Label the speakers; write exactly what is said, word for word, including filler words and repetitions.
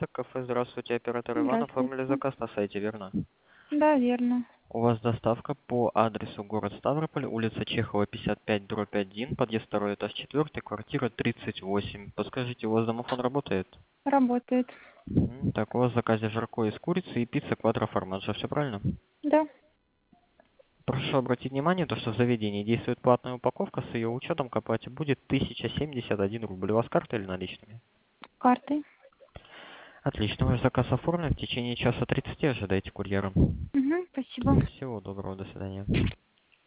Speaker 1: Виста кафе. Здравствуйте, оператор Иван. Оформили
Speaker 2: Здравствуйте.
Speaker 1: заказ на сайте, верно?
Speaker 2: Да, верно.
Speaker 1: У вас доставка по адресу город Ставрополь, улица Чехова, пятьдесят пять, дробь один, подъезд второй, этаж четыре, квартира тридцать восемь. Подскажите, у вас домофон работает?
Speaker 2: Работает.
Speaker 1: Мгм. Так, у вас в заказе жаркое из курицы и пицца квадроформаджо, все правильно?
Speaker 2: Да.
Speaker 1: Прошу обратить внимание, то, что в заведении действует платная упаковка, с ее учетом к оплате будет тысяча семьдесят один рубль. У вас карта или наличными?
Speaker 2: Картой.
Speaker 1: Отлично, ваш заказ оформлен. В течение часа тридцати ожидайте курьера.
Speaker 2: Угу, спасибо.
Speaker 1: Всего доброго, до свидания.